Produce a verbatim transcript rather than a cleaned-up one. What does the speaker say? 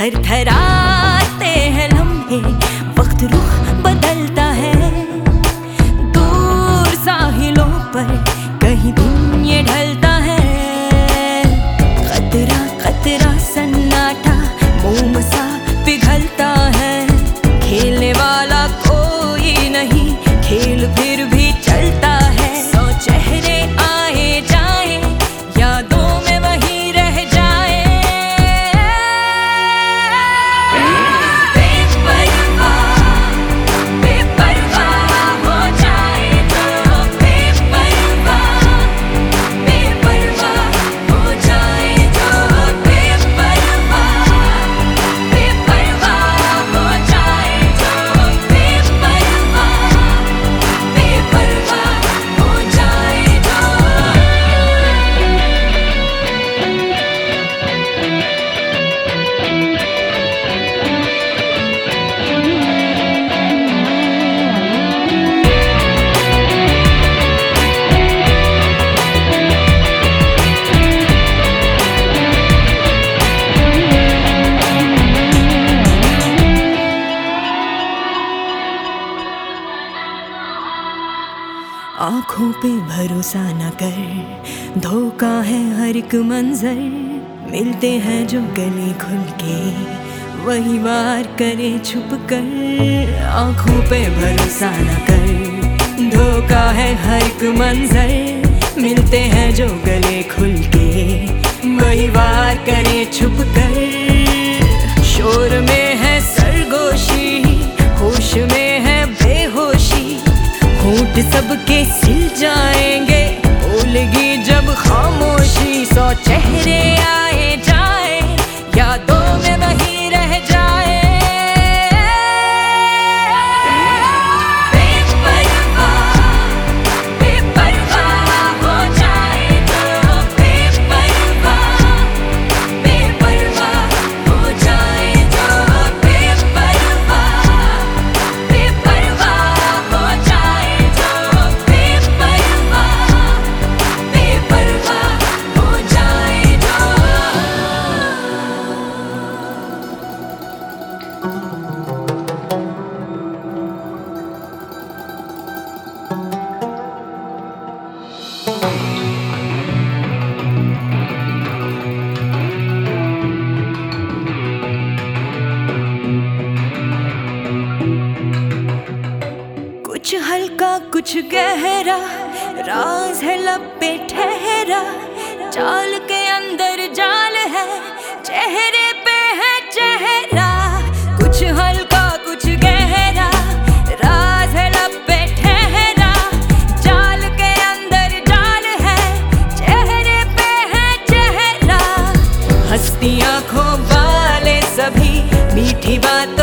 थर थराते हैं लम्हे, वक्त रुख बदलता है। दूर साहिलों पर कहीं दिन ये ढलता है। खतरा खतरा सन्नाटा मोम सा पिघलता है। खेलने वाला कोई नहीं, खेल फिर भी चलता है। सौ चेहरे आए जाए, यादों में वही रह जाए। बेपरवाह बेपरवाह हो जाए तो, बेपरवाह बेपरवाह हो जाए तो, बेपरवाह बेपरवाह हो जाए तो, बेपरवाह बेपरवाह हो जाए तो। आँखों पे भरोसा न कर, धोखा है हर एक मंजर। मिलते हैं जो गले खुल के, वही वार करे छुप कर। आँखों पे भरोसा न कर, धोखा है हर एक मंजर। मिलते हैं जो गले खुल के, वही वार करे छुप कर। शोर में है सरगोशी, होश में है बेहोशी। होंठ सबके सिल जाएंगे, बोलेगी जब खामोशी। सौ चेहरे आए जाए, यादों में वही रह जाए। बेपरवाह बेपरवाह हो जाए तो, बेपरवाह बेपरवाह हो जाए तो, बेपरवाह बेपरवाह हो जाए तो, बेपरवाह बेपरवाह हो जाए तो। कुछ हल्का कुछ गहरा, राज है लब पे ठहरा। जाल के अंदर जाल है, चेहरे पे है चेहरा। कुछ हल्का कुछ गहरा, राज है लब पे ठहरा। जाल के अंदर जाल है, चेहरे पे है चेहरा। हंसती आंखों वाले सभी मीठी बातों